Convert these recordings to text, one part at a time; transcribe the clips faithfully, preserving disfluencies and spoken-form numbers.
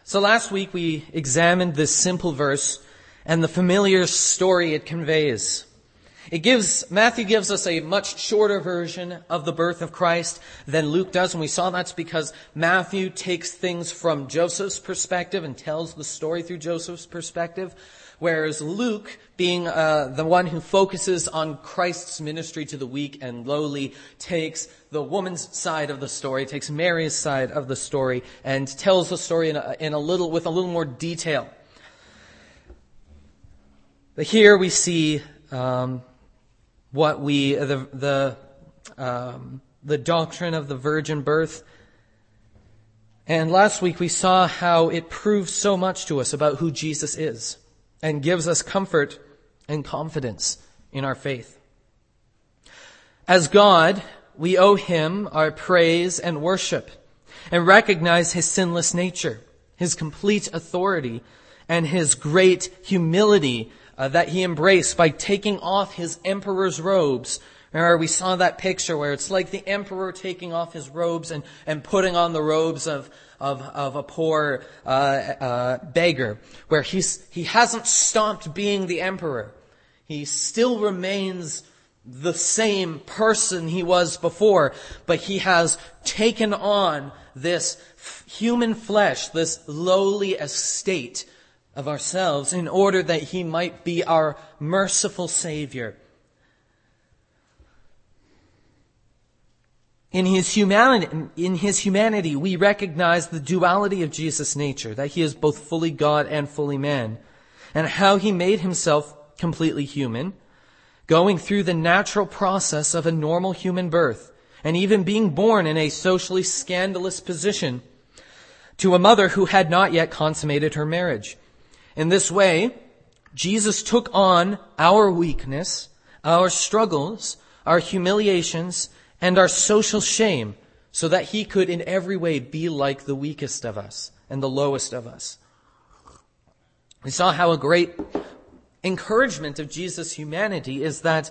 So last week we examined this simple verse and the familiar story it conveys. It gives, Matthew gives us a much shorter version of the birth of Christ than Luke does, and we saw that's because Matthew takes things from Joseph's perspective and tells the story through Joseph's perspective, whereas Luke, being uh, the one who focuses on Christ's ministry to the weak and lowly, takes the woman's side of the story, takes Mary's side of the story, and tells the story in a, in a little, with a little more detail. But here we see um, what we the the um, the doctrine of the virgin birth. And last week we saw how it proves so much to us about who Jesus is and gives us comfort and confidence in our faith. As God, we owe him our praise and worship and recognize his sinless nature, his complete authority, and his great humility uh, that he embraced by taking off his emperor's robes. Remember, we saw that picture where it's like the emperor taking off his robes and, and putting on the robes of, of, of a poor uh, uh, beggar, where he's, he hasn't stopped being the emperor. He still remains the same person he was before, but he has taken on this human flesh, this lowly estate of ourselves, in order that he might be our merciful Savior. In his humanity, in his humanity, we recognize the duality of Jesus' nature, that he is both fully God and fully man, and how he made himself completely human, going through the natural process of a normal human birth, and even being born in a socially scandalous position to a mother who had not yet consummated her marriage. In this way, Jesus took on our weakness, our struggles, our humiliations, and our social shame, so that he could in every way be like the weakest of us and the lowest of us. We saw how a great encouragement of Jesus' humanity is that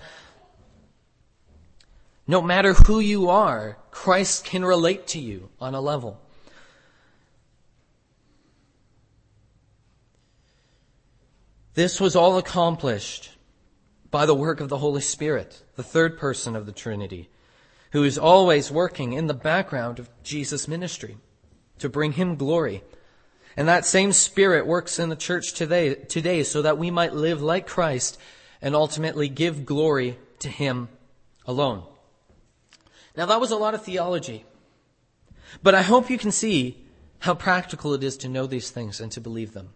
no matter who you are, Christ can relate to you on a level. This was all accomplished by the work of the Holy Spirit, the third person of the Trinity, who is always working in the background of Jesus' ministry to bring him glory. And that same Spirit works in the church today, today so that we might live like Christ and ultimately give glory to him alone. Now that was a lot of theology, but I hope you can see how practical it is to know these things and to believe them.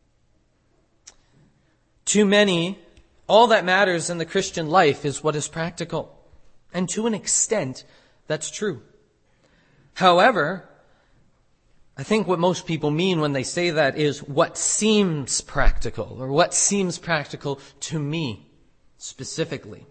To many, all that matters in the Christian life is what is practical. And to an extent, that's true. However, I think what most people mean when they say that is what seems practical, or what seems practical to me specifically.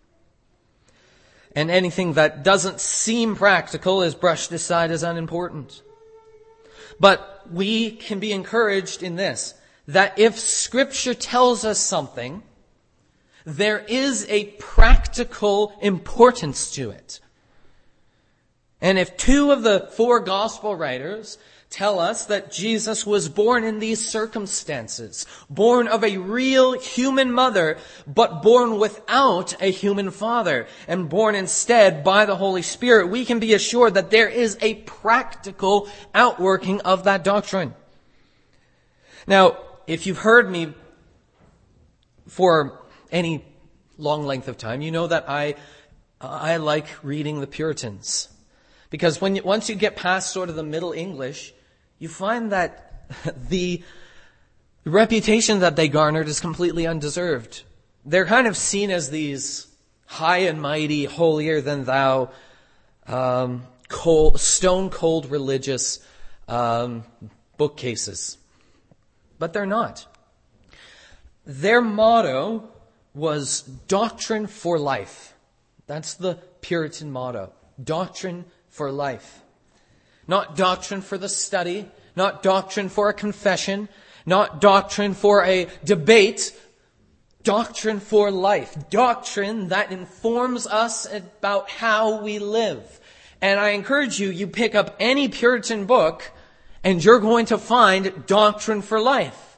And anything that doesn't seem practical is brushed aside as unimportant. But we can be encouraged in this, that if Scripture tells us something, there is a practical importance to it. And if two of the four gospel writers tell us that Jesus was born in these circumstances, born of a real human mother, but born without a human father, and born instead by the Holy Spirit, we can be assured that there is a practical outworking of that doctrine. Now, if you've heard me for any long length of time, you know that I I like reading the Puritans. Because when you, once you get past sort of the Middle English, you find that the reputation that they garnered is completely undeserved. They're kind of seen as these high and mighty, holier than thou, um, cold, stone cold religious um, bookcases. But they're not. Their motto was doctrine for life. That's the Puritan motto. Doctrine for life. Not doctrine for the study, not doctrine for a confession, not doctrine for a debate, doctrine for life. Doctrine that informs us about how we live. And I encourage you, you pick up any Puritan book and you're going to find doctrine for life.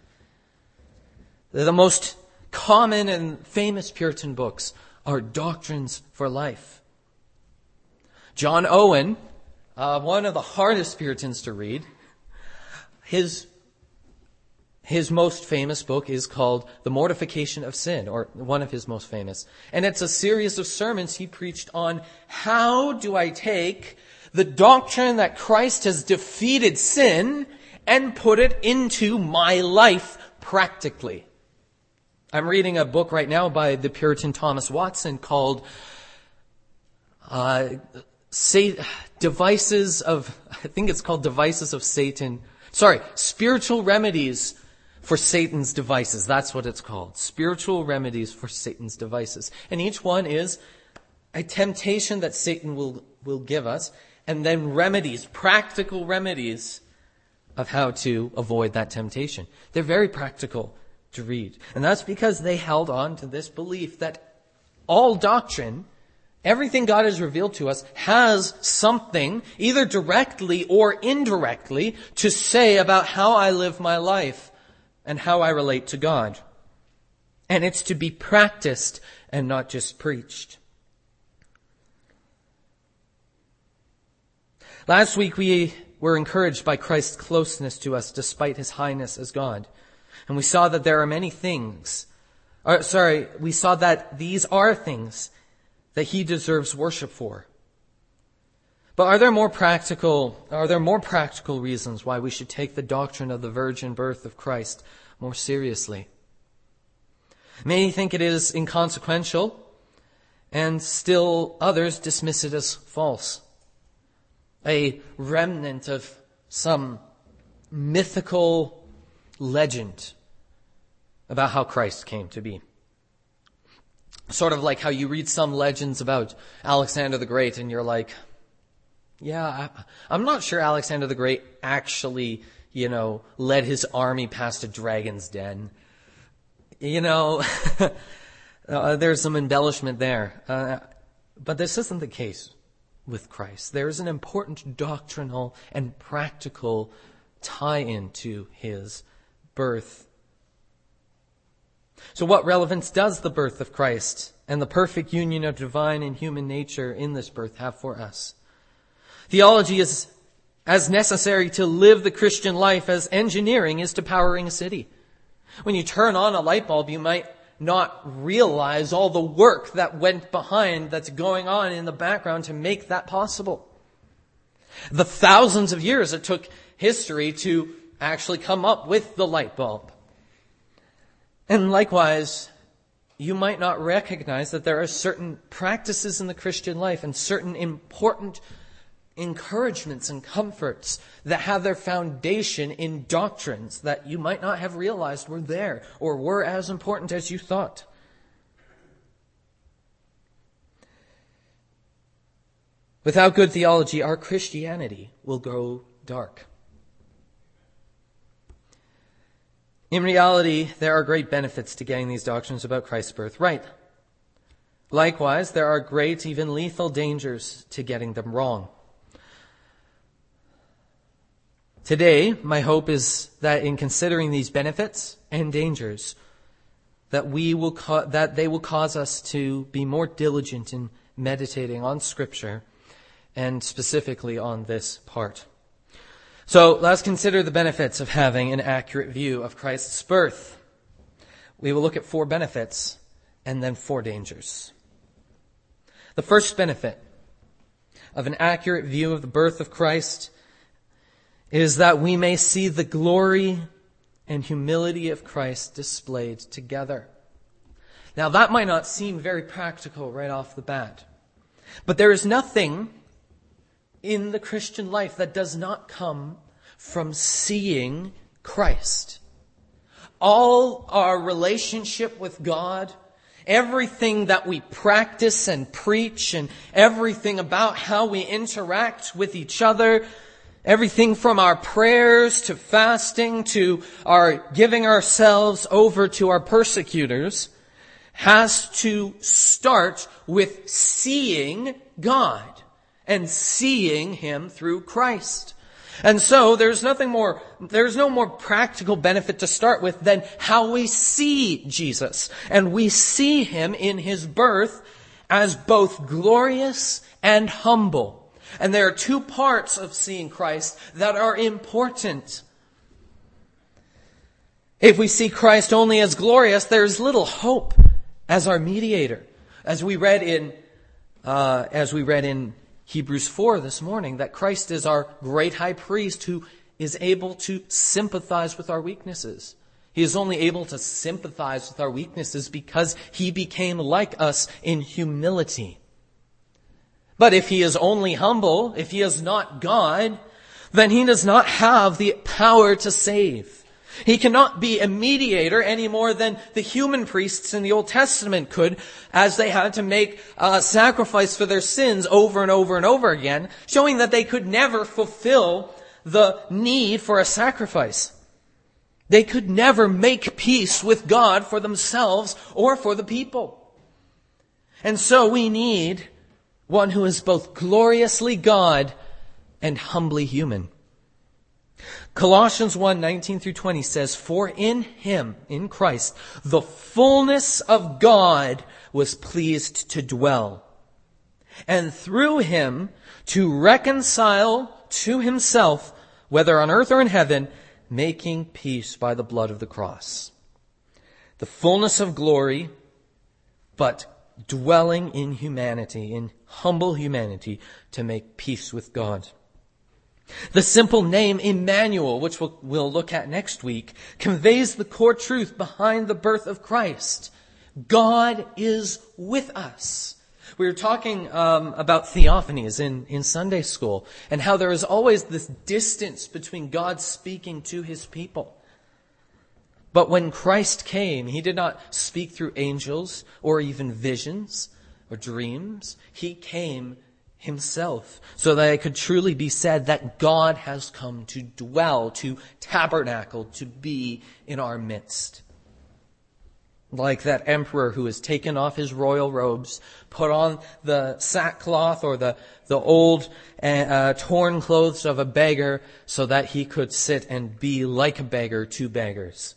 The most common and famous Puritan books are doctrines for life. John Owen, uh, one of the hardest Puritans to read, his His most famous book is called The Mortification of Sin, or one of his most famous. And it's a series of sermons he preached on how do I take the doctrine that Christ has defeated sin and put it into my life practically. I'm reading a book right now by the Puritan Thomas Watson called uh, Say, Devices of, I think it's called Devices of Satan. Sorry, Spiritual Remedies for Satan's Devices. That's what it's called. Spiritual Remedies for Satan's Devices. And each one is a temptation that Satan will, will give us, and then remedies, practical remedies of how to avoid that temptation. They're very practical to read. And that's because they held on to this belief that all doctrine, everything God has revealed to us, has something, either directly or indirectly, to say about how I live my life and how I relate to God. And it's to be practiced and not just preached. Last week we were encouraged by Christ's closeness to us despite his highness as God. And we saw that there are many things, or, sorry, we saw that these are things that he deserves worship for. But are there more practical, are there more practical reasons why we should take the doctrine of the virgin birth of Christ more seriously? Many think it is inconsequential, and still others dismiss it as false. A remnant of some mythical legend about how Christ came to be. Sort of like how you read some legends about Alexander the Great and you're like, yeah, I, I'm not sure Alexander the Great actually, you know, led his army past a dragon's den. You know, uh, there's some embellishment there. Uh, but this isn't the case with Christ. There is an important doctrinal and practical tie-in to his birth. So what relevance does the birth of Christ and the perfect union of divine and human nature in this birth have for us? Theology is as necessary to live the Christian life as engineering is to powering a city. When you turn on a light bulb, you might not realize all the work that went behind, that's going on in the background to make that possible. The thousands of years it took history to actually come up with the light bulb. And likewise, you might not recognize that there are certain practices in the Christian life and certain important encouragements and comforts that have their foundation in doctrines that you might not have realized were there or were as important as you thought. Without good theology, our Christianity will go dark. In reality, there are great benefits to getting these doctrines about Christ's birth right. Likewise, there are great, even lethal dangers to getting them wrong. Today, my hope is that in considering these benefits and dangers, that we will ca- that they will cause us to be more diligent in meditating on Scripture, and specifically on this part. So let's consider the benefits of having an accurate view of Christ's birth. We will look at four benefits and then four dangers. The first benefit of an accurate view of the birth of Christ is that we may see the glory and humility of Christ displayed together. Now that might not seem very practical right off the bat, but there is nothing in the Christian life that does not come from seeing Christ. All our relationship with God, everything that we practice and preach, and everything about how we interact with each other, everything from our prayers to fasting to our giving ourselves over to our persecutors has to start with seeing God and seeing Him through Christ. And so there's nothing more, there's no more practical benefit to start with than how we see Jesus. And we see him in his birth as both glorious and humble. And there are two parts of seeing Christ that are important. If we see Christ only as glorious, there's little hope as our mediator. As we read in, uh, as we read in Hebrews four this morning, that Christ is our great high priest who is able to sympathize with our weaknesses. He is only able to sympathize with our weaknesses because he became like us in humility. But if he is only humble, if he is not God, then he does not have the power to save. He cannot be a mediator any more than the human priests in the Old Testament could, as they had to make a sacrifice for their sins over and over and over again, showing that they could never fulfill the need for a sacrifice. They could never make peace with God for themselves or for the people. And so we need one who is both gloriously God and humbly human. Colossians one, nineteen through twenty says, "For in him, in Christ, the fullness of God was pleased to dwell, and through him to reconcile to himself, whether on earth or in heaven, making peace by the blood of the cross." The fullness of glory, but dwelling in humanity, in humble humanity, to make peace with God. The simple name Emmanuel, which we'll, we'll look at next week, conveys the core truth behind the birth of Christ. God is with us. We were talking um, about theophanies in, in Sunday school, and how there is always this distance between God speaking to his people. But when Christ came, he did not speak through angels or even visions or dreams. He came himself, so that it could truly be said that God has come to dwell, to tabernacle, to be in our midst. Like that emperor who has taken off his royal robes, put on the sackcloth or the, the old uh, torn clothes of a beggar so that he could sit and be like a beggar to beggars.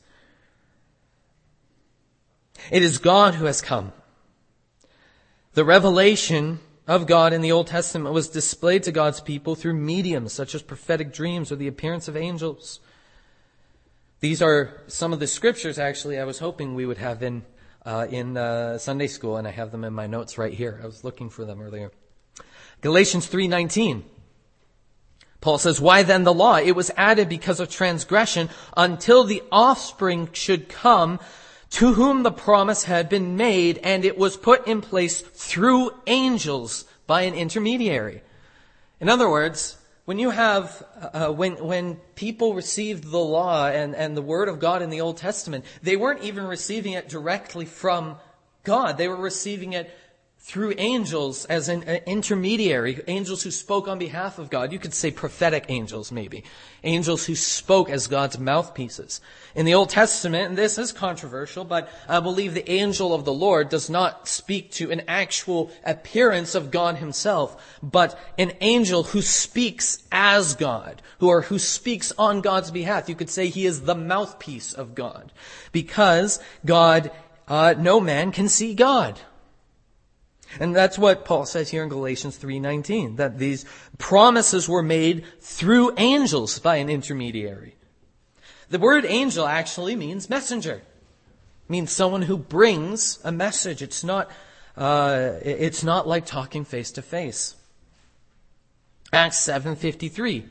It is God who has come. The revelation of God in the Old Testament was displayed to God's people through mediums such as prophetic dreams or the appearance of angels. These are some of the scriptures, actually, I was hoping we would have in uh, in uh, Sunday school, and I have them in my notes right here. I was looking for them earlier. Galatians three nineteen. Paul says, "Why then the law? It was added because of transgression until the offspring should come, to whom the promise had been made, and it was put in place through angels by an intermediary." In other words, when you have, uh, when when people received the law and, and the word of God in the Old Testament, they weren't even receiving it directly from God. They were receiving it through angels as an, an intermediary, angels who spoke on behalf of God. You could say prophetic angels, maybe. Angels who spoke as God's mouthpieces. In the Old Testament, and this is controversial, but I believe the angel of the Lord does not speak to an actual appearance of God himself, but an angel who speaks as God, who or who speaks on God's behalf. You could say he is the mouthpiece of God, because God, uh, no man can see God. And that's what Paul says here in Galatians three nineteen, that these promises were made through angels by an intermediary. The word angel actually means messenger. It means someone who brings a message. It's not, uh, it's not like talking face to face. Acts seven fifty-three.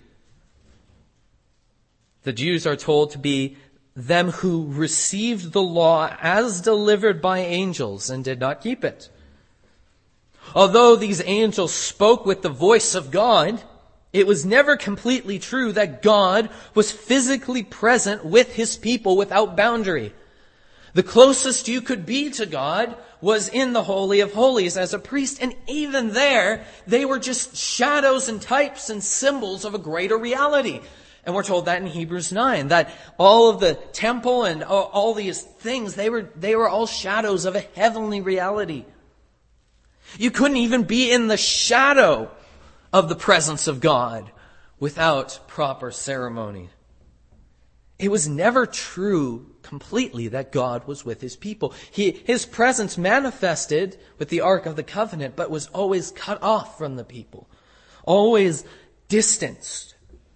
The Jews are told to be them who received the law as delivered by angels and did not keep it. Although these angels spoke with the voice of God, it was never completely true that God was physically present with his people without boundary. The closest you could be to God was in the Holy of Holies as a priest, and even there, they were just shadows and types and symbols of a greater reality. And we're told that in Hebrews nine, that all of the temple and all these things, they were, they were all shadows of a heavenly reality. You couldn't even be in the shadow of the presence of God without proper ceremony. It was never true completely that God was with his people. He, his presence manifested with the Ark of the Covenant, but was always cut off from the people, always distanced.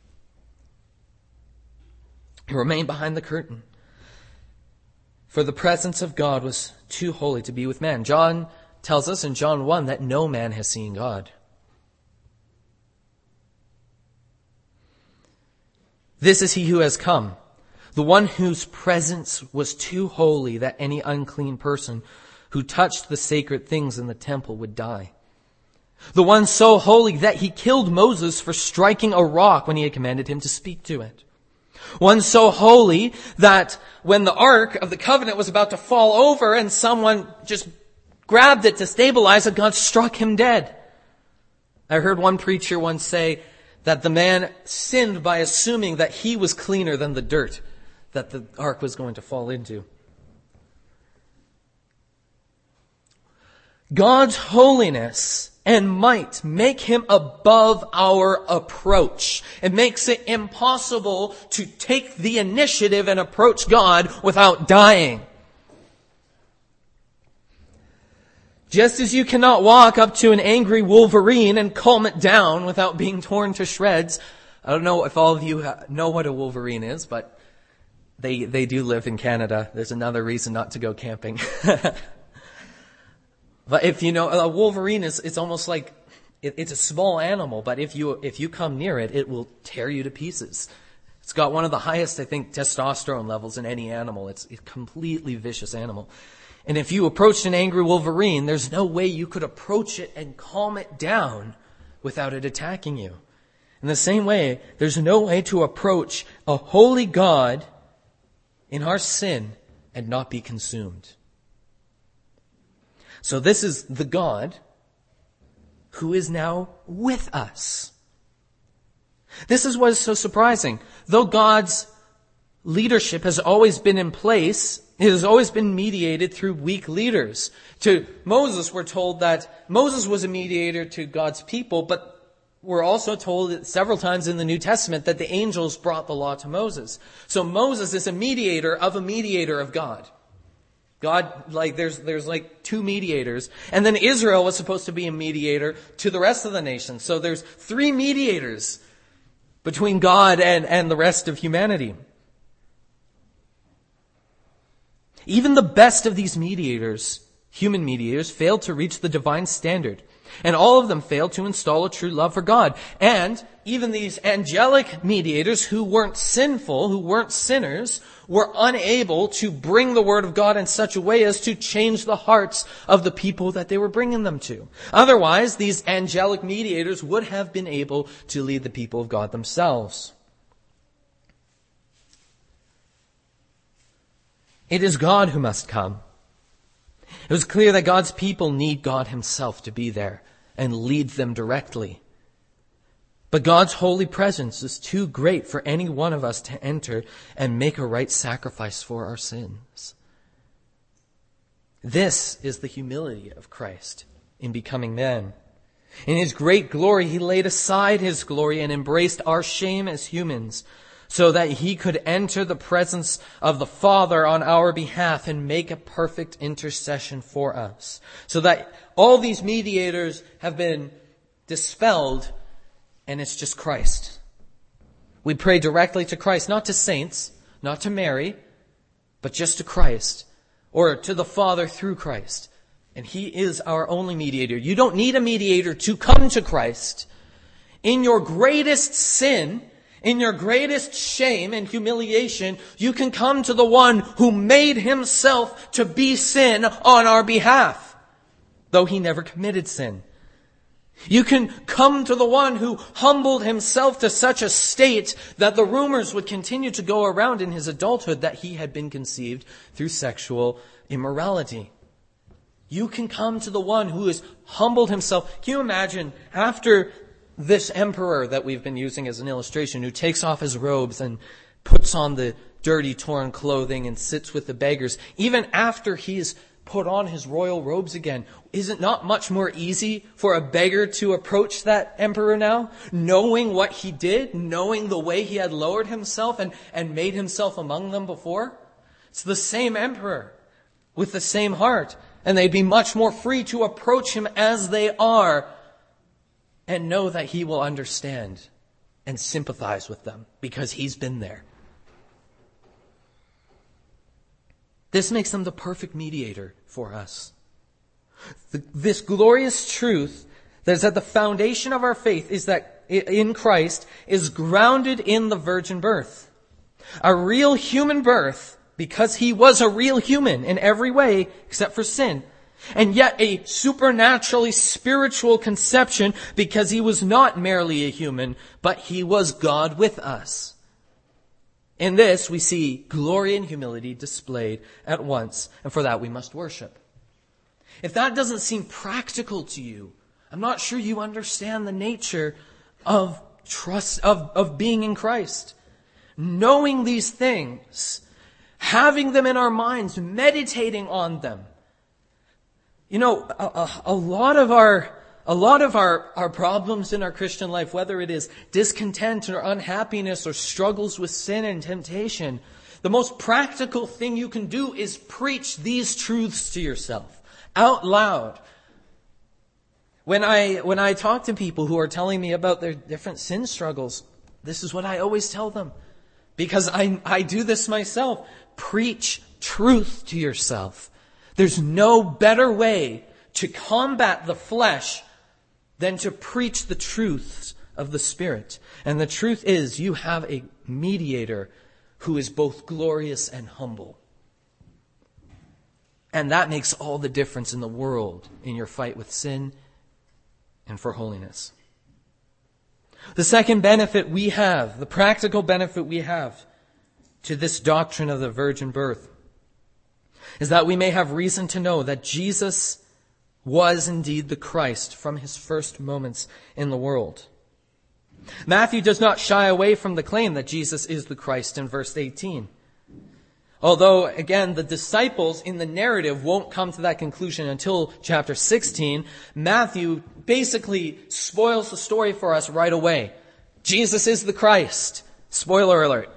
He remained behind the curtain. For the presence of God was too holy to be with man. John tells us in John one that no man has seen God. This is he who has come, the one whose presence was too holy that any unclean person who touched the sacred things in the temple would die. The one so holy that he killed Moses for striking a rock when he had commanded him to speak to it. One so holy that when the Ark of the Covenant was about to fall over and someone just grabbed it to stabilize it, God struck him dead. I heard one preacher once say that the man sinned by assuming that he was cleaner than the dirt that the ark was going to fall into. God's holiness and might make him above our approach. It makes it impossible to take the initiative and approach God without dying. Just as you cannot walk up to an angry wolverine and calm it down without being torn to shreds. I don't know if all of you know what a wolverine is, but they they do live in Canada. There's another reason not to go camping. But if you know, a wolverine is, it's almost like, it, it's a small animal, but if you, if you come near it, it will tear you to pieces. It's got one of the highest, I think, testosterone levels in any animal. It's a completely vicious animal. And if you approached an angry wolverine, there's no way you could approach it and calm it down without it attacking you. In the same way, there's no way to approach a holy God in our sin and not be consumed. So this is the God who is now with us. This is what is so surprising. Though God's leadership has always been in place, it has always been mediated through weak leaders. To Moses, we're told that Moses was a mediator to God's people, but we're also told several times in the New Testament that the angels brought the law to Moses. So Moses is a mediator of a mediator of God. God, like, there's, there's like two mediators. And then Israel was supposed to be a mediator to the rest of the nations. So there's three mediators between God and, and the rest of humanity. Even the best of these mediators, human mediators, failed to reach the divine standard. And all of them failed to install a true love for God. And even these angelic mediators who weren't sinful, who weren't sinners, were unable to bring the word of God in such a way as to change the hearts of the people that they were bringing them to. Otherwise, these angelic mediators would have been able to lead the people of God themselves. It is God who must come. It was clear that God's people need God himself to be there and lead them directly. But God's holy presence is too great for any one of us to enter and make a right sacrifice for our sins. This is the humility of Christ in becoming man. In his great glory, he laid aside his glory and embraced our shame as humans, so that he could enter the presence of the Father on our behalf and make a perfect intercession for us. So that all these mediators have been dispelled, and it's just Christ. We pray directly to Christ, not to saints, not to Mary, but just to Christ, or to the Father through Christ. And he is our only mediator. You don't need a mediator to come to Christ. In your greatest sin, in your greatest shame and humiliation, you can come to the one who made himself to be sin on our behalf, though he never committed sin. You can come to the one who humbled himself to such a state that the rumors would continue to go around in his adulthood that he had been conceived through sexual immorality. You can come to the one who has humbled himself. Can you imagine, after this emperor that we've been using as an illustration, who takes off his robes and puts on the dirty, torn clothing and sits with the beggars, even after he's put on his royal robes again. Is it not much more easy for a beggar to approach that emperor now, knowing what he did, knowing the way he had lowered himself and, and made himself among them before? It's the same emperor with the same heart, and they'd be much more free to approach him as they are and know that he will understand and sympathize with them because he's been there. This makes them the perfect mediator for us. The, this glorious truth that is at the foundation of our faith is that in Christ is grounded in the virgin birth. A real human birth, because he was a real human in every way except for sin. And yet a supernaturally spiritual conception because he was not merely a human, but he was God with us. In this, we see glory and humility displayed at once, and for that we must worship. If that doesn't seem practical to you, I'm not sure you understand the nature of trust, of, of being in Christ. Knowing these things, having them in our minds, meditating on them. You know, a, a, a lot of our A lot of our, our problems in our Christian life, whether it is discontent or unhappiness or struggles with sin and temptation, the most practical thing you can do is preach these truths to yourself out loud. When I, when I talk to people who are telling me about their different sin struggles, this is what I always tell them. Because I, I do this myself. Preach truth to yourself. There's no better way to combat the flesh than to preach the truths of the Spirit. And the truth is, you have a mediator who is both glorious and humble. And that makes all the difference in the world in your fight with sin and for holiness. The second benefit we have, the practical benefit we have to this doctrine of the virgin birth, is that we may have reason to know that Jesus was indeed the Christ from his first moments in the world. Matthew does not shy away from the claim that Jesus is the Christ in verse eighteen. Although, again, the disciples in the narrative won't come to that conclusion until chapter sixteen, Matthew basically spoils the story for us right away. Jesus is the Christ. Spoiler alert.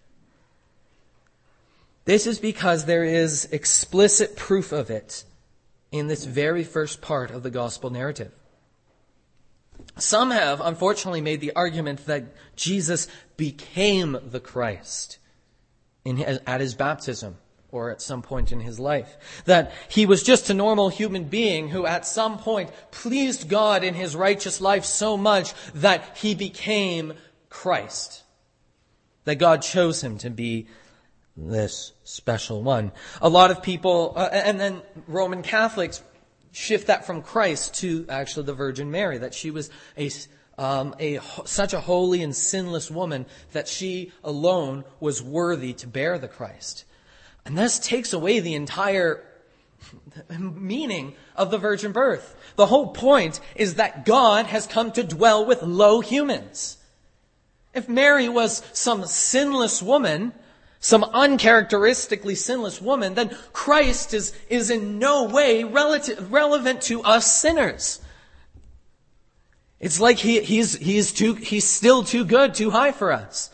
This is because there is explicit proof of it in this very first part of the gospel narrative. Some have, unfortunately, made the argument that Jesus became the Christ in his, at his baptism or at some point in his life. That he was just a normal human being who at some point pleased God in his righteous life so much that he became Christ. That God chose him to be this special one. A lot of people, uh, and then Roman Catholics shift that from Christ to actually the Virgin Mary, that she was a, um, a such a holy and sinless woman that she alone was worthy to bear the Christ. And this takes away the entire meaning of the virgin birth. The whole point is that God has come to dwell with low humans. If Mary was some sinless woman, some uncharacteristically sinless woman, then Christ is, is in no way relative, relevant to us sinners. It's like he, he's, he's too, he's still too good, too high for us.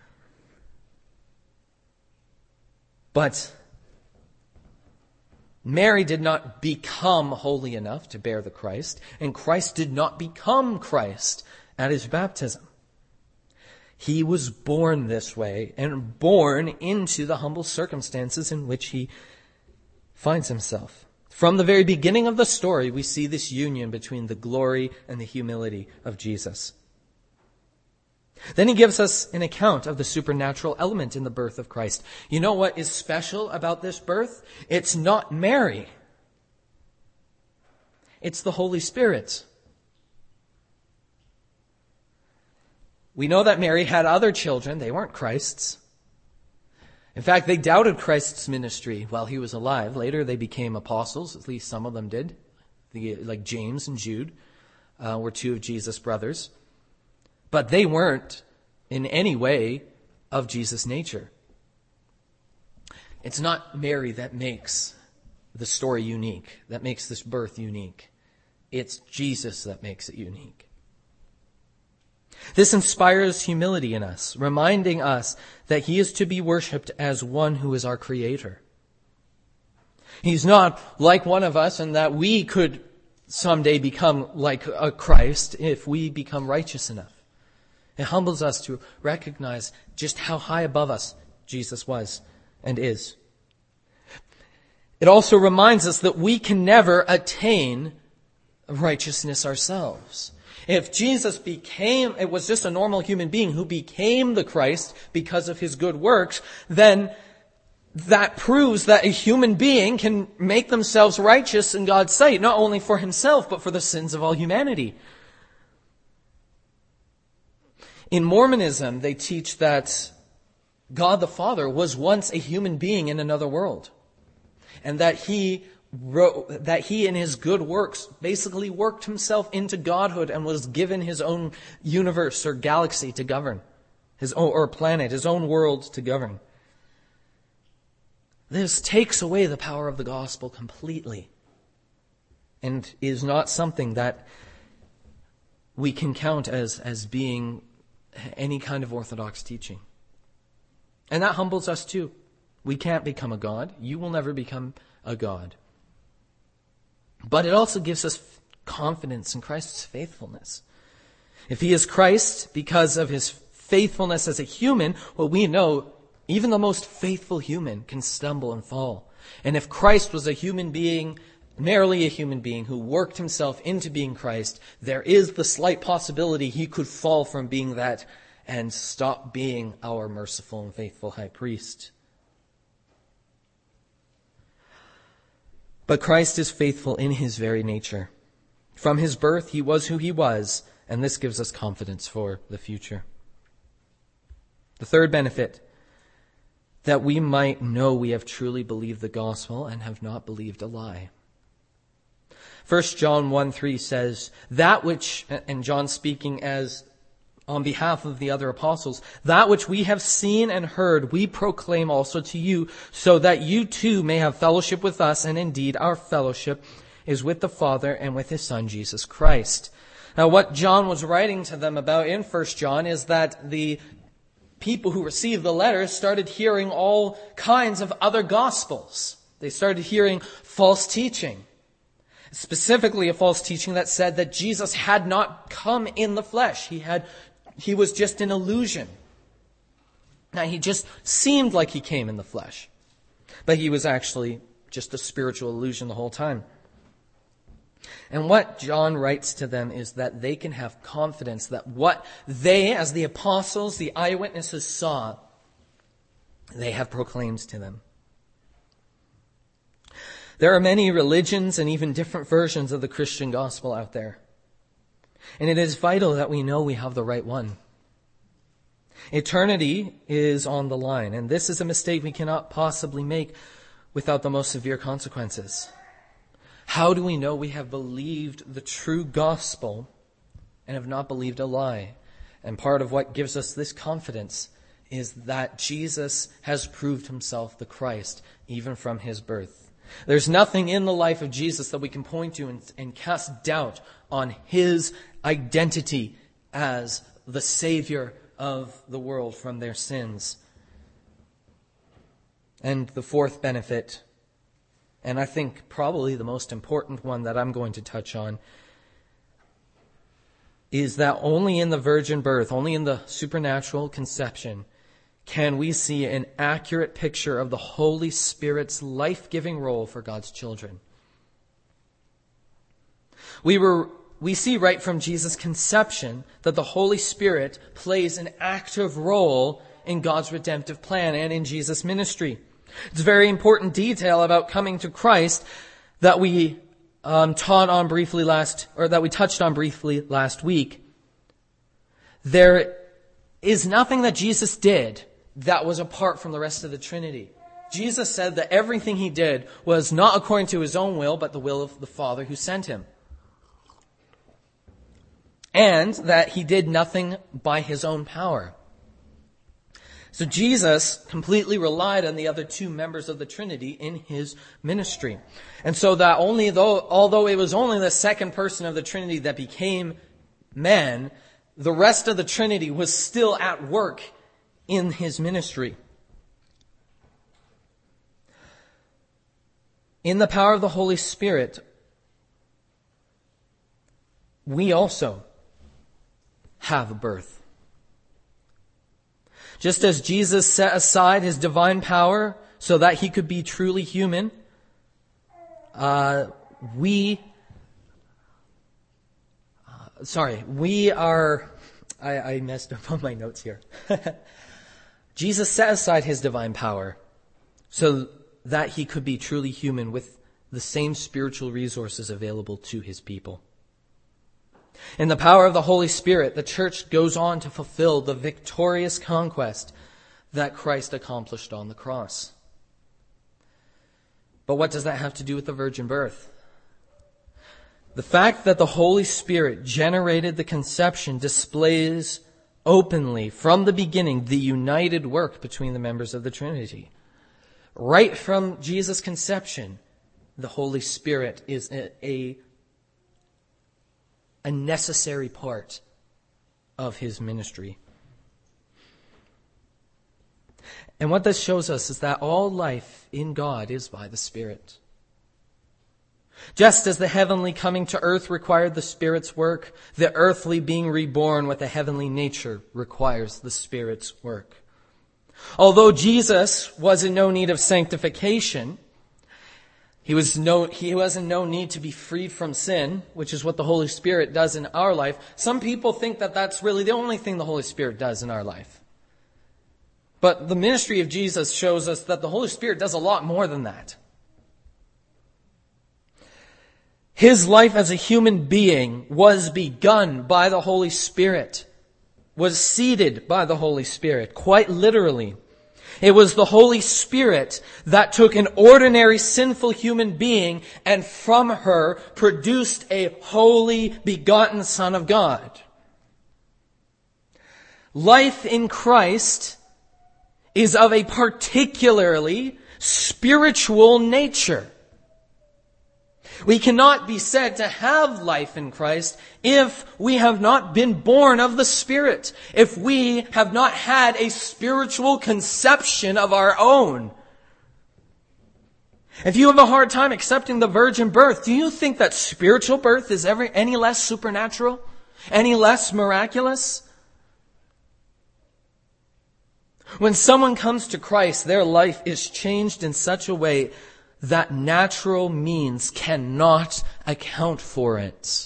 But Mary did not become holy enough to bear the Christ, and Christ did not become Christ at his baptism. He was born this way and born into the humble circumstances in which he finds himself. From the very beginning of the story, we see this union between the glory and the humility of Jesus. Then he gives us an account of the supernatural element in the birth of Christ. You know what is special about this birth? It's not Mary. It's the Holy Spirit. We know that Mary had other children. They weren't Christ's. In fact, they doubted Christ's ministry while he was alive. Later, they became apostles. At least some of them did. The, like James and Jude uh, were two of Jesus' brothers. But they weren't in any way of Jesus' nature. It's not Mary that makes the story unique, that makes this birth unique. It's Jesus that makes it unique. This inspires humility in us, reminding us that he is to be worshipped as one who is our creator. He's not like one of us, and that we could someday become like a Christ if we become righteous enough. It humbles us to recognize just how high above us Jesus was and is. It also reminds us that we can never attain righteousness ourselves. If Jesus became, it was just a normal human being who became the Christ because of his good works, then that proves that a human being can make themselves righteous in God's sight, not only for himself, but for the sins of all humanity. In Mormonism, they teach that God the Father was once a human being in another world, and that he wrote, that he in his good works basically worked himself into godhood and was given his own universe or galaxy to govern, his own, or planet, his own world to govern. This takes away the power of the gospel completely, and is not something that we can count as, as being any kind of orthodox teaching. And that humbles us too. We can't become a god. You will never become a god. But it also gives us confidence in Christ's faithfulness. If he is Christ because of his faithfulness as a human, well, we know even the most faithful human can stumble and fall. And if Christ was a human being, merely a human being who worked himself into being Christ, there is the slight possibility he could fall from being that and stop being our merciful and faithful high priest. But Christ is faithful in his very nature. From his birth, he was who he was, and this gives us confidence for the future. The third benefit, that we might know we have truly believed the gospel and have not believed a lie. First John one three says, that which, and John speaking as on behalf of the other apostles, that which we have seen and heard, we proclaim also to you, so that you too may have fellowship with us, and indeed our fellowship is with the Father and with his Son, Jesus Christ. Now, what John was writing to them about in First John is that the people who received the letter started hearing all kinds of other gospels. They started hearing false teaching. Specifically a false teaching that said that Jesus had not come in the flesh. He had, he was just an illusion. Now, he just seemed like he came in the flesh, but he was actually just a spiritual illusion the whole time. And what John writes to them is that they can have confidence that what they, as the apostles, the eyewitnesses saw, they have proclaimed to them. There are many religions and even different versions of the Christian gospel out there. And it is vital that we know we have the right one. Eternity is on the line, and this is a mistake we cannot possibly make without the most severe consequences. How do we know we have believed the true gospel and have not believed a lie? And part of what gives us this confidence is that Jesus has proved himself the Christ, even from his birth. There's nothing in the life of Jesus that we can point to and, and cast doubt on his identity as the Savior of the world from their sins. And the fourth benefit, and I think probably the most important one that I'm going to touch on, is that only in the virgin birth, only in the supernatural conception, can we see an accurate picture of the Holy Spirit's life-giving role for God's children. We were, we see right from Jesus' conception that the Holy Spirit plays an active role in God's redemptive plan and in Jesus' ministry. It's a very important detail about coming to Christ that we um, taught on briefly last, or that we touched on briefly last week. There is nothing that Jesus did that was apart from the rest of the Trinity. Jesus said that everything he did was not according to his own will, but the will of the Father who sent him. And that he did nothing by his own power. So Jesus completely relied on the other two members of the Trinity in his ministry. And so that only though, although it was only the second person of the Trinity that became man, the rest of the Trinity was still at work in his ministry. In the power of the Holy Spirit, we also have a birth. Just as Jesus set aside his divine power so that he could be truly human, uh, we, uh, sorry, we are, I, I messed up on my notes here. Jesus set aside his divine power so that he could be truly human with the same spiritual resources available to his people. In the power of the Holy Spirit, the church goes on to fulfill the victorious conquest that Christ accomplished on the cross. But what does that have to do with the virgin birth? The fact that the Holy Spirit generated the conception displays openly from the beginning the united work between the members of the Trinity. Right from Jesus' conception, the Holy Spirit is a, a a necessary part of his ministry. And what this shows us is that all life in God is by the Spirit. Just as the heavenly coming to earth required the Spirit's work, the earthly being reborn with a heavenly nature requires the Spirit's work. Although Jesus was in no need of sanctification, He was no, he was in no need to be freed from sin, which is what the Holy Spirit does in our life. Some people think that that's really the only thing the Holy Spirit does in our life. But the ministry of Jesus shows us that the Holy Spirit does a lot more than that. His life as a human being was begun by the Holy Spirit, was seeded by the Holy Spirit, quite literally. It was the Holy Spirit that took an ordinary sinful human being and from her produced a holy begotten Son of God. Life in Christ is of a particularly spiritual nature. We cannot be said to have life in Christ if we have not been born of the Spirit, if we have not had a spiritual conception of our own. If you have a hard time accepting the virgin birth, do you think that spiritual birth is ever any less supernatural? Any less miraculous? When someone comes to Christ, their life is changed in such a way that natural means cannot account for it.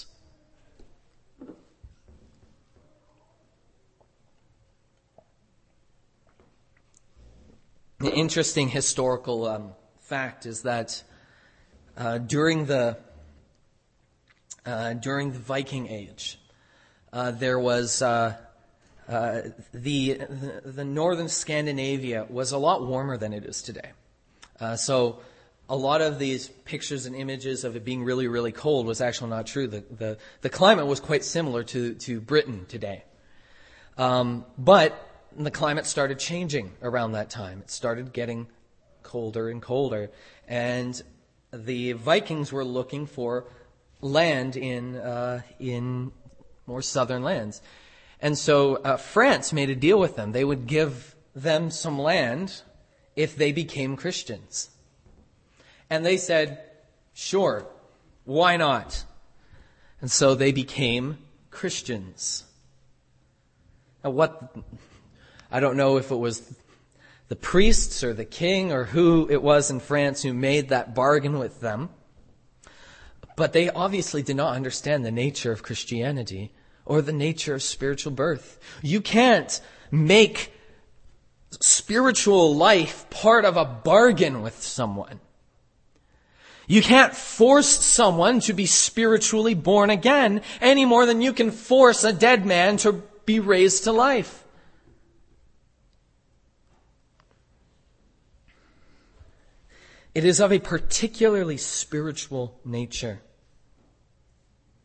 The interesting historical um, fact is that uh, during the uh, during the Viking Age, uh, there was uh, uh, the, the the northern Scandinavia was a lot warmer than it is today. Uh, so. A lot of these pictures and images of it being really, really cold was actually not true. The the, the climate was quite similar to, to Britain today. Um, but the climate started changing around that time. It started getting colder and colder. And the Vikings were looking for land in uh, in more southern lands. And so uh, France made a deal with them. They would give them some land if they became Christians. And they said, sure, why not? And so they became Christians. Now what, I don't know if it was the priests or the king or who it was in France who made that bargain with them, but they obviously did not understand the nature of Christianity or the nature of spiritual birth. You can't make spiritual life part of a bargain with someone. You can't force someone to be spiritually born again any more than you can force a dead man to be raised to life. It is of a particularly spiritual nature.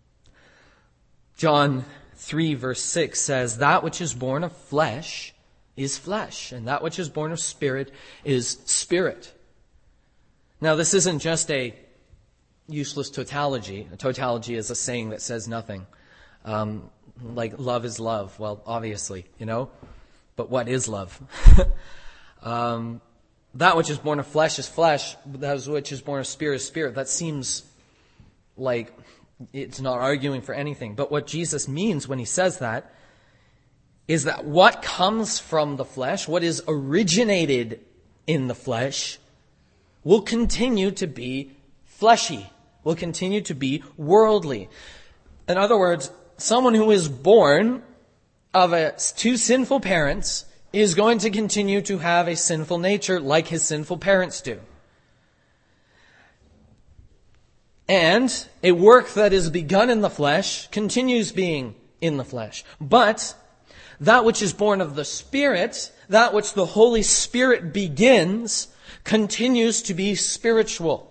John three verse six says, "That which is born of flesh is flesh, and that which is born of spirit is spirit. Now, this isn't just a useless tautology. A tautology is a saying that says nothing. Um, like love is love. Well, obviously, you know. But what is love? um, that which is born of flesh is flesh. That which is born of spirit is spirit. That seems like it's not arguing for anything. But what Jesus means when he says that is that what comes from the flesh, what is originated in the flesh, will continue to be fleshy, will continue to be worldly. In other words, someone who is born of a, two sinful parents is going to continue to have a sinful nature like his sinful parents do. And a work that is begun in the flesh continues being in the flesh. But that which is born of the Spirit, that which the Holy Spirit begins, continues to be spiritual.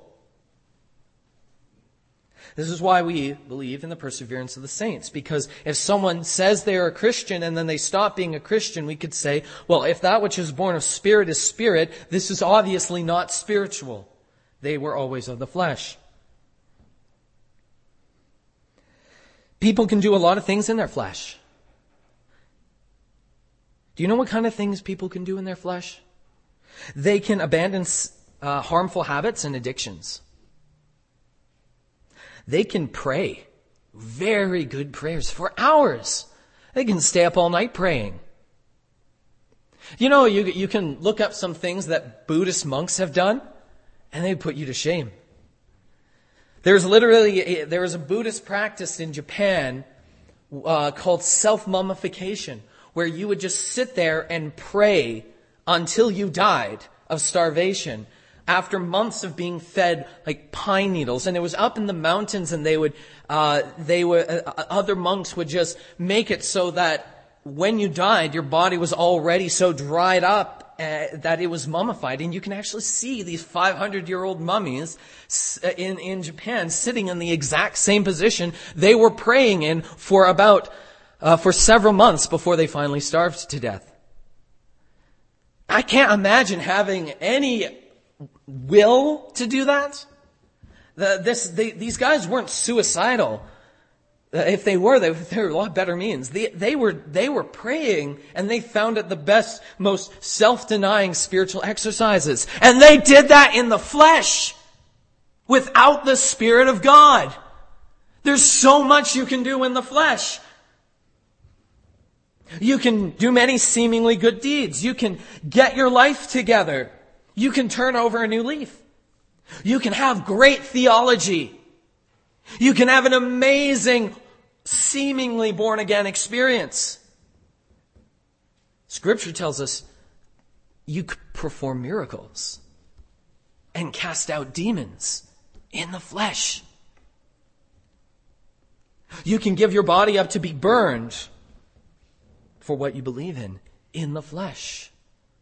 This is why we believe in the perseverance of the saints. Because if someone says they are a Christian and then they stop being a Christian, we could say, well, if that which is born of spirit is spirit, this is obviously not spiritual. They were always of the flesh. People can do a lot of things in their flesh. Do you know what kind of things people can do in their flesh? They can abandon uh, harmful habits and addictions. They can pray very good prayers for hours. They can stay up all night praying. You know, you, you can look up some things that Buddhist monks have done, and they put you to shame. There's literally, a, there is a Buddhist practice in Japan uh, called self-mummification, where you would just sit there and pray until you died of starvation after months of being fed like pine needles. And it was up in the mountains, and they would, uh, they would, uh, other monks would just make it so that when you died, your body was already so dried up uh, that it was mummified. And you can actually see these five hundred year old mummies in, in Japan sitting in the exact same position they were praying in for about Uh, for several months before they finally starved to death. I can't imagine having any will to do that. The, this, they, these guys weren't suicidal. Uh, if they were, they, they were a lot better means. They, they were, they were praying, and they found it the best, most self-denying spiritual exercises. And they did that in the flesh, without the Spirit of God. There's so much you can do in the flesh. You can do many seemingly good deeds. You can get your life together. You can turn over a new leaf. You can have great theology. You can have an amazing, seemingly born-again experience. Scripture tells us you could perform miracles and cast out demons in the flesh. You can give your body up to be burned for what you believe in, in the flesh.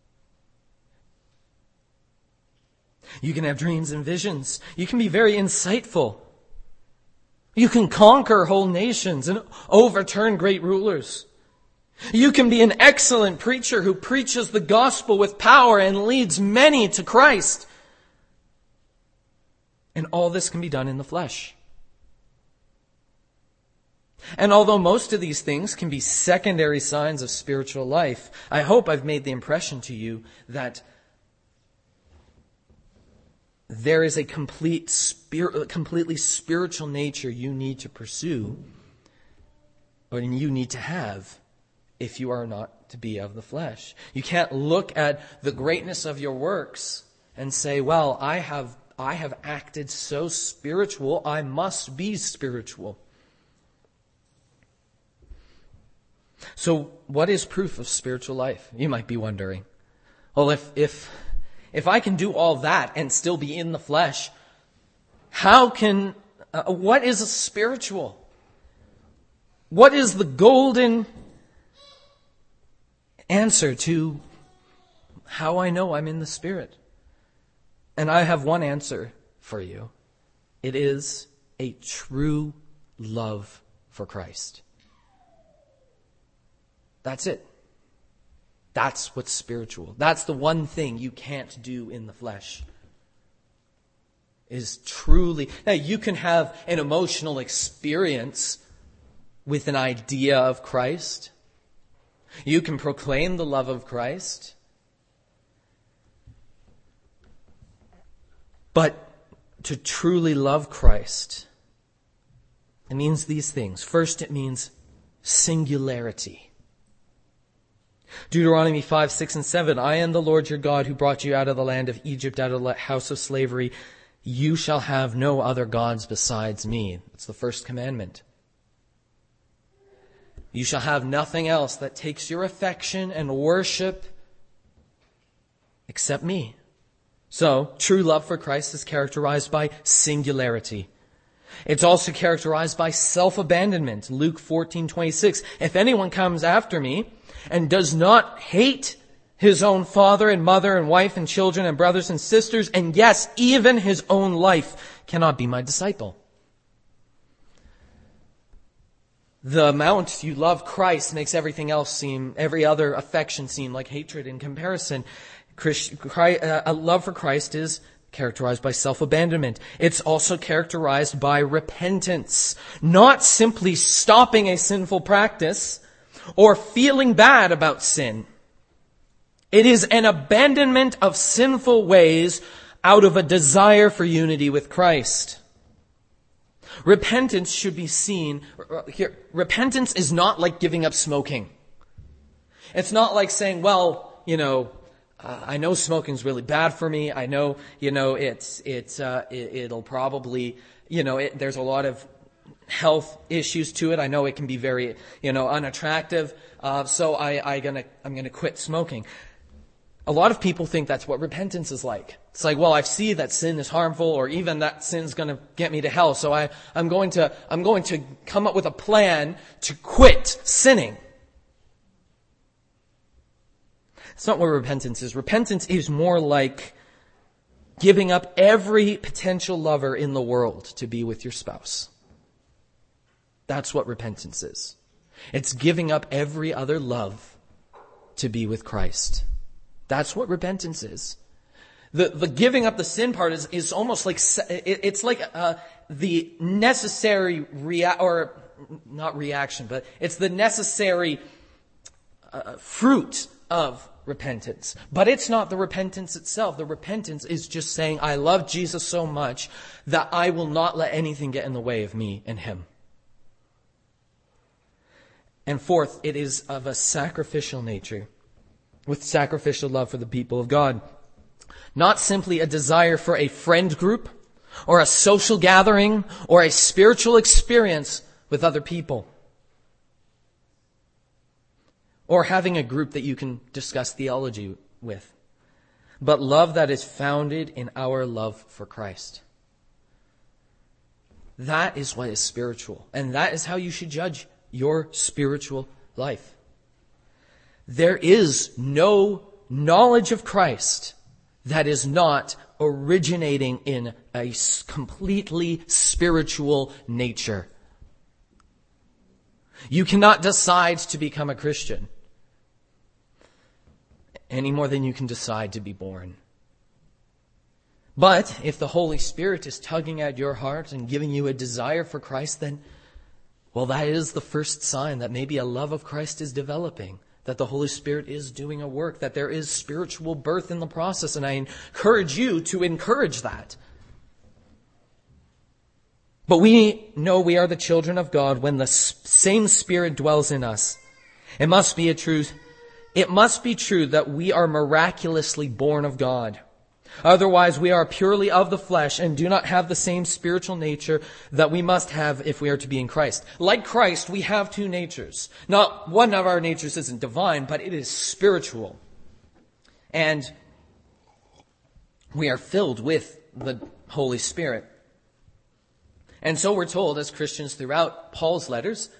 You can have dreams and visions. You can be very insightful. You can conquer whole nations and overturn great rulers. You can be an excellent preacher who preaches the gospel with power and leads many to Christ. And all this can be done in the flesh. And although most of these things can be secondary signs of spiritual life, I hope I've made the impression to you that there is a complete spirit, completely spiritual nature you need to pursue, or you need to have, if you are not to be of the flesh. You can't look at the greatness of your works and say, well, I have, I have acted so spiritual, I must be spiritual. So what is proof of spiritual life? You might be wondering. Well, if, if, if I can do all that and still be in the flesh, how can, uh, what is a spiritual? What is the golden answer to how I know I'm in the Spirit? And I have one answer for you. It is a true love for Christ. That's it. That's what's spiritual. That's the one thing you can't do in the flesh. Is truly... Now, you can have an emotional experience with an idea of Christ. You can proclaim the love of Christ. But to truly love Christ, it means these things. First, it means singularity. Deuteronomy five, six, and seven. I am the Lord your God who brought you out of the land of Egypt, out of the house of slavery. You shall have no other gods besides me. That's the first commandment. You shall have nothing else that takes your affection and worship except me. So, true love for Christ is characterized by singularity. It's also characterized by self-abandonment. Luke fourteen twenty-six. If anyone comes after me and does not hate his own father and mother and wife and children and brothers and sisters, and yes, even his own life, cannot be my disciple. The amount you love Christ makes everything else seem, every other affection seem like hatred in comparison. Christ, Christ, uh, a love for Christ is characterized by self-abandonment. It's also characterized by repentance. Not simply stopping a sinful practice or feeling bad about sin. It is an abandonment of sinful ways out of a desire for unity with Christ. Repentance should be seen here. Repentance is not like giving up smoking. It's not like saying, well, you know, uh, I know smoking's really bad for me. I know, you know, it's it's uh, it, it'll probably, you know, it, there's a lot of health issues to it. I know it can be very, you know, unattractive. Uh, so I, I gonna I'm gonna quit smoking. A lot of people think that's what repentance is like. It's like, well, I see that sin is harmful, or even that sin's going to get me to hell, so I, I'm going to I'm going to come up with a plan to quit sinning. It's not what repentance is. Repentance is more like giving up every potential lover in the world to be with your spouse. That's what repentance is. It's giving up every other love to be with Christ. That's what repentance is. The the giving up the sin part is, is almost like, it's like uh, the necessary, rea- or not reaction, but it's the necessary uh, fruit of repentance. But it's not the repentance itself. The repentance is just saying, I love Jesus so much that I will not let anything get in the way of me and him. And fourth, it is of a sacrificial nature, with sacrificial love for the people of God. Not simply a desire for a friend group or a social gathering or a spiritual experience with other people, or having a group that you can discuss theology with, but love that is founded in our love for Christ. That is what is spiritual, and that is how you should judge your spiritual life. There is no knowledge of Christ that is not originating in a completely spiritual nature. You cannot decide to become a Christian any more than you can decide to be born. But if the Holy Spirit is tugging at your heart and giving you a desire for Christ, then, well, that is the first sign that maybe a love of Christ is developing, that the Holy Spirit is doing a work, that there is spiritual birth in the process, and I encourage you to encourage that. But we know we are the children of God when the same Spirit dwells in us. It must be a truth. It must be true that we are miraculously born of God. Otherwise, we are purely of the flesh and do not have the same spiritual nature that we must have if we are to be in Christ. Like Christ, we have two natures. Not one of our natures isn't divine, but it is spiritual. And we are filled with the Holy Spirit. And so we're told as Christians throughout Paul's letters,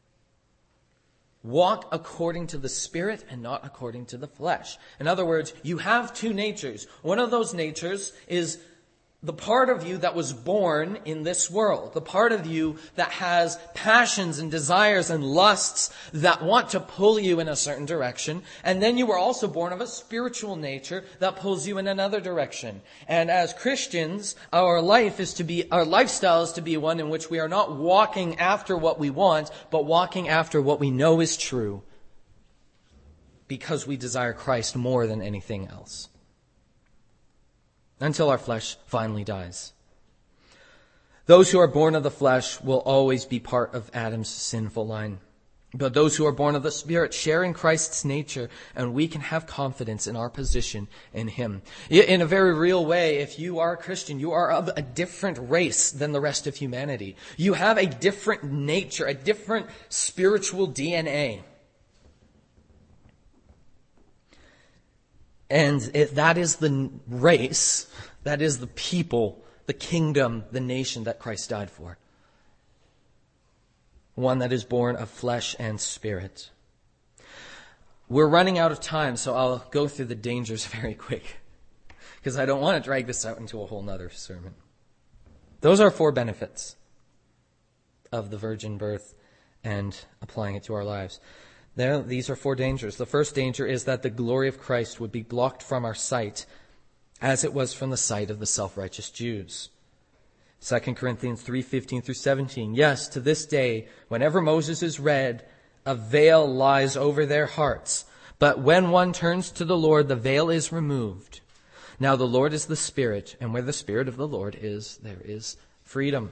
walk according to the Spirit and not according to the flesh. In other words, you have two natures. One of those natures is the part of you that was born in this world, the part of you that has passions and desires and lusts that want to pull you in a certain direction. And then you were also born of a spiritual nature that pulls you in another direction. And as Christians, our life is to be, our lifestyle is to be one in which we are not walking after what we want, but walking after what we know is true, because we desire Christ more than anything else. Until our flesh finally dies. Those who are born of the flesh will always be part of Adam's sinful line. But those who are born of the Spirit share in Christ's nature, and we can have confidence in our position in Him. In a very real way, if you are a Christian, you are of a different race than the rest of humanity. You have a different nature, a different spiritual D N A. And if that is the race, that is the people, the kingdom, the nation that Christ died for. One that is born of flesh and spirit. We're running out of time, so I'll go through the dangers very quick, because I don't want to drag this out into a whole nother sermon. Those are four benefits of the virgin birth and applying it to our lives. There, these are four dangers. The first danger is that the glory of Christ would be blocked from our sight, as it was from the sight of the self-righteous Jews. Second Corinthians three fifteen through seventeen. Yes, to this day, whenever Moses is read, a veil lies over their hearts. But when one turns to the Lord, the veil is removed. Now the Lord is the Spirit, and where the Spirit of the Lord is, there is freedom.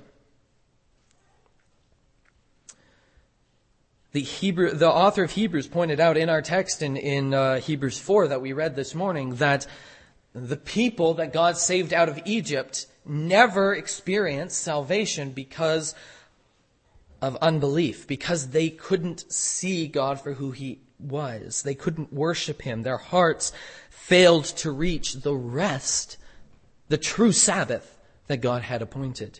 The Hebrew, the author of Hebrews pointed out in our text in, in uh, Hebrews four that we read this morning that the people that God saved out of Egypt never experienced salvation because of unbelief, because they couldn't see God for who He was. They couldn't worship Him. Their hearts failed to reach the rest, the true Sabbath that God had appointed.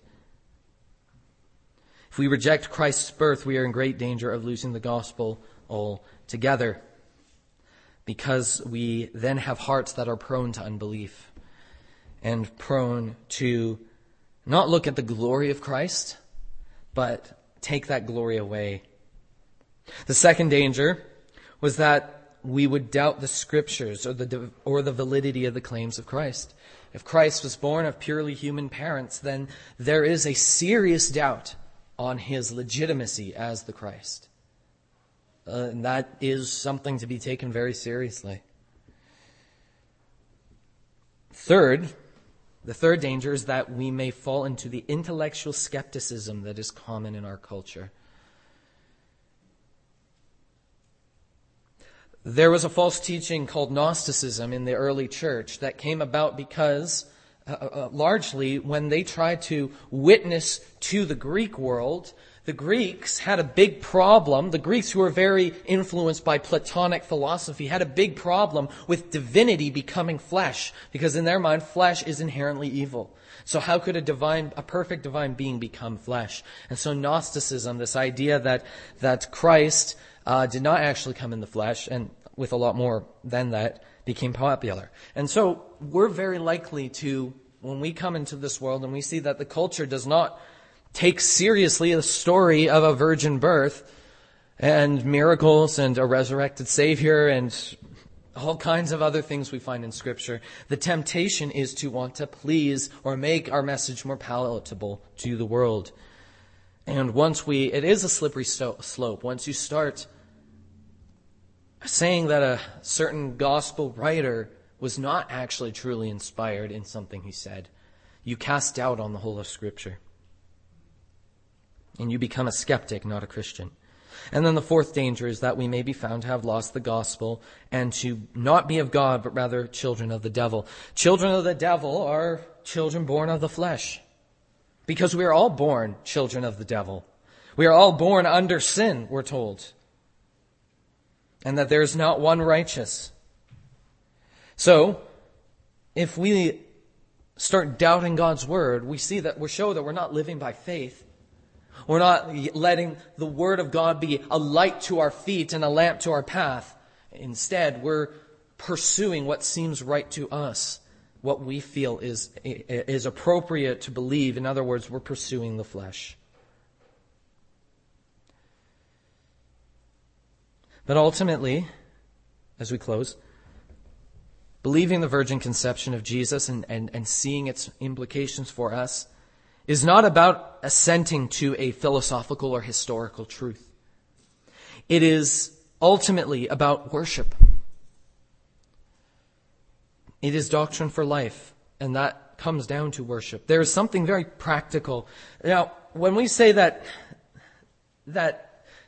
If we reject Christ's birth, we are in great danger of losing the gospel altogether, because we then have hearts that are prone to unbelief and prone to not look at the glory of Christ, but take that glory away. The second danger was that we would doubt the scriptures or the or the validity of the claims of Christ. If Christ was born of purely human parents, then there is a serious doubt on His legitimacy as the Christ. Uh, and that is something to be taken very seriously. Third, the third danger is that we may fall into the intellectual skepticism that is common in our culture. There was a false teaching called Gnosticism in the early church that came about because Uh, uh, largely when they tried to witness to the Greek world, the Greeks had a big problem. The Greeks, who were very influenced by Platonic philosophy, had a big problem with divinity becoming flesh, because in their mind, flesh is inherently evil. So how could a divine, a perfect divine being become flesh? And so Gnosticism, this idea that that Christ uh, did not actually come in the flesh, and with a lot more than that, became popular. And so we're very likely to, when we come into this world and we see that the culture does not take seriously the story of a virgin birth and miracles and a resurrected Savior and all kinds of other things we find in Scripture, the temptation is to want to please or make our message more palatable to the world. And once we, it is a slippery slope. Once you start saying that a certain gospel writer was not actually truly inspired in something he said, you cast doubt on the whole of Scripture. And you become a skeptic, not a Christian. And then the fourth danger is that we may be found to have lost the gospel and to not be of God, but rather children of the devil. Children of the devil are children born of the flesh, because we are all born children of the devil. We are all born under sin, we're told. And that there is not one righteous. So, if we start doubting God's word, we see that we show that we're not living by faith. We're not letting the word of God be a light to our feet and a lamp to our path. Instead, we're pursuing what seems right to us, what we feel is, is appropriate to believe. In other words, we're pursuing the flesh. But ultimately, as we close, believing the virgin conception of Jesus and, and, and seeing its implications for us is not about assenting to a philosophical or historical truth. It is ultimately about worship. It is doctrine for life, and that comes down to worship. There is something very practical. Now, when we say that that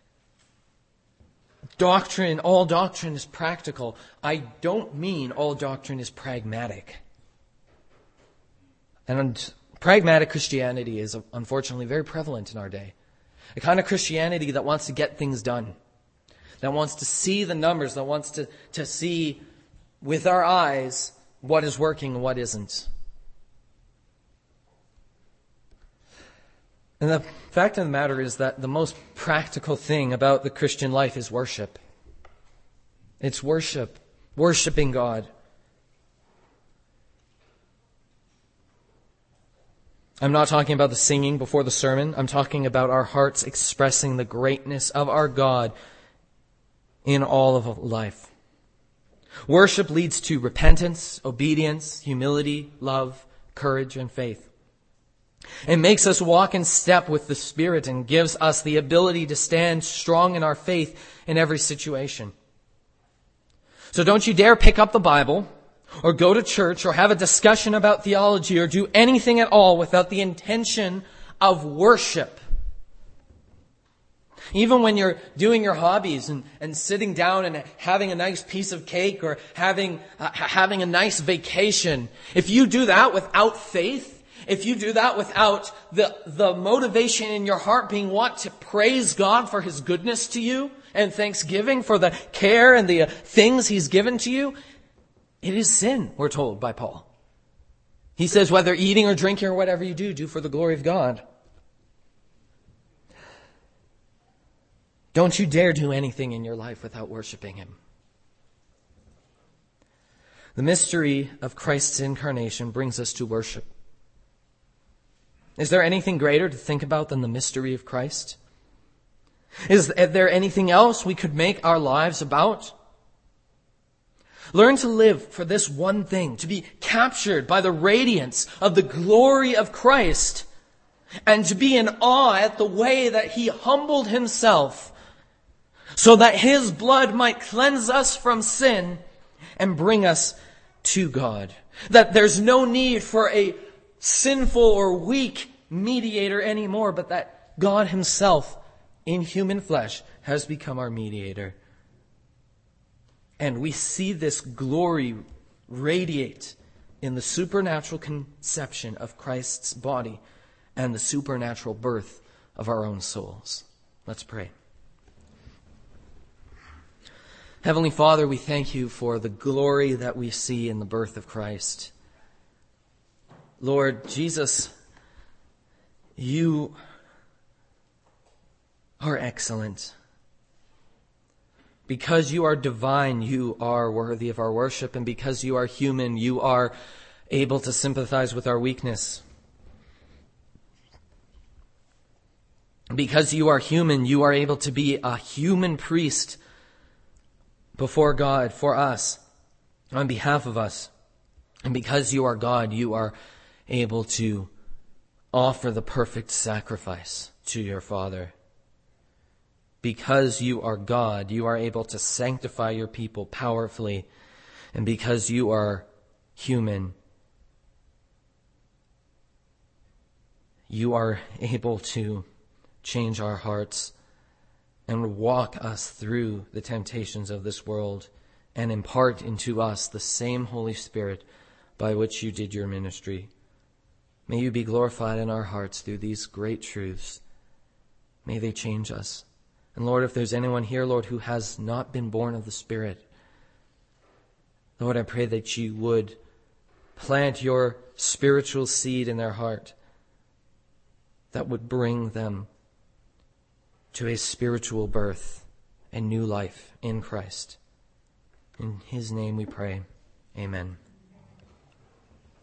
doctrine, all doctrine is practical, I don't mean all doctrine is pragmatic. And pragmatic Christianity is unfortunately very prevalent in our day. A kind of Christianity that wants to get things done, that wants to see the numbers, that wants to, to see with our eyes what is working and what isn't. And the fact of the matter is that the most practical thing about the Christian life is worship. It's worship. Worshiping God. I'm not talking about the singing before the sermon. I'm talking about our hearts expressing the greatness of our God in all of life. Worship leads to repentance, obedience, humility, love, courage, and faith. It makes us walk in step with the Spirit and gives us the ability to stand strong in our faith in every situation. So don't you dare pick up the Bible or go to church or have a discussion about theology or do anything at all without the intention of worship. Even when you're doing your hobbies and, and sitting down and having a nice piece of cake or having uh, having a nice vacation, if you do that without faith, if you do that without the, the motivation in your heart being want to praise God for His goodness to you and thanksgiving for the care and the uh, things He's given to you, it is sin, we're told by Paul. He says, whether eating or drinking or whatever you do, do for the glory of God. Don't you dare do anything in your life without worshiping Him. The mystery of Christ's incarnation brings us to worship. Is there anything greater to think about than the mystery of Christ? Is there anything else we could make our lives about? Learn to live for this one thing, to be captured by the radiance of the glory of Christ, and to be in awe at the way that He humbled Himself so that His blood might cleanse us from sin and bring us to God. That there's no need for a sinful or weak mediator anymore, but that God Himself in human flesh has become our mediator. And we see this glory radiate in the supernatural conception of Christ's body and the supernatural birth of our own souls. Let's pray. Heavenly Father, we thank You for the glory that we see in the birth of Christ. Lord Jesus, You are excellent. Because You are divine, You are worthy of our worship. And because You are human, You are able to sympathize with our weakness. Because You are human, You are able to be a human priest before God for us, on behalf of us. And because You are God, You are able to offer the perfect sacrifice to Your Father. Because You are God, You are able to sanctify Your people powerfully. And because You are human, You are able to change our hearts and walk us through the temptations of this world and impart into us the same Holy Spirit by which You did Your ministry. May You be glorified in our hearts through these great truths. May they change us. And Lord, if there's anyone here, Lord, who has not been born of the Spirit, Lord, I pray that You would plant Your spiritual seed in their heart that would bring them to a spiritual birth and new life in Christ. In His name we pray. Amen.